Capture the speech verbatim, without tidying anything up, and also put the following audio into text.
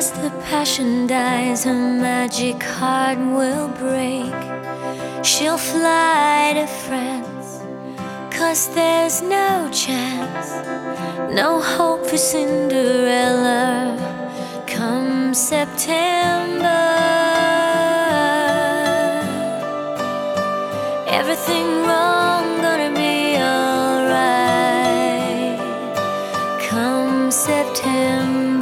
as the passion dies, her magic heart will break. She'll fly to France, 'cause there's no chance, no hope for Cinderella come September. Everything wrong gonna be alright come September.